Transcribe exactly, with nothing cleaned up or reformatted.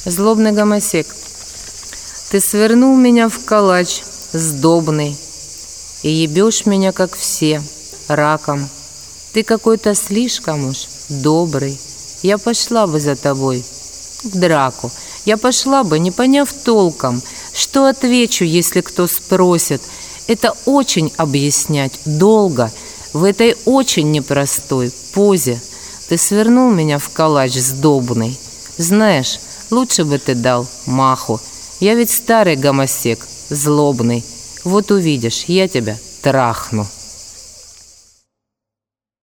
Злобный гомосек, ты свернул меня в калач сдобный и ебешь меня, как все, раком. Ты какой-то слишком уж добрый. Я пошла бы за тобой в драку. Я пошла бы, не поняв толком, что отвечу, если кто спросит. Это очень объяснять долго в этой очень непростой позе. Ты свернул меня в калач сдобный. Знаешь, лучше бы ты дал маху. Я ведь старый гомосек, злобный. Вот увидишь, я тебя трахну.